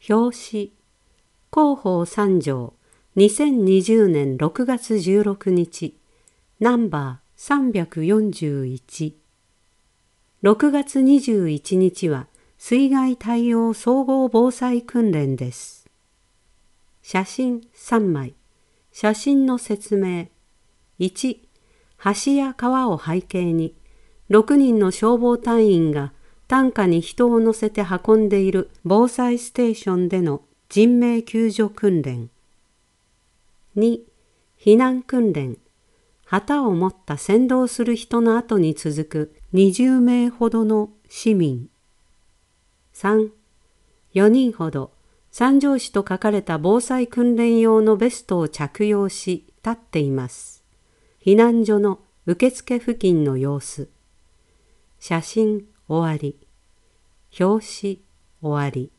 表紙広報3条2020年6月16日ナンバー341 6月21日は水害対応総合防災訓練です。写真3枚。写真の説明。1、橋や川を背景に6人の消防隊員が担架に人を乗せて運んでいる防災ステーションでの人命救助訓練。2、避難訓練。旗を持った先導する人の後に続く20名ほどの市民。3、4人ほど三条市と書かれた防災訓練用のベストを着用し立っています。避難所の受付付近の様子。写真終わり。表紙終わり。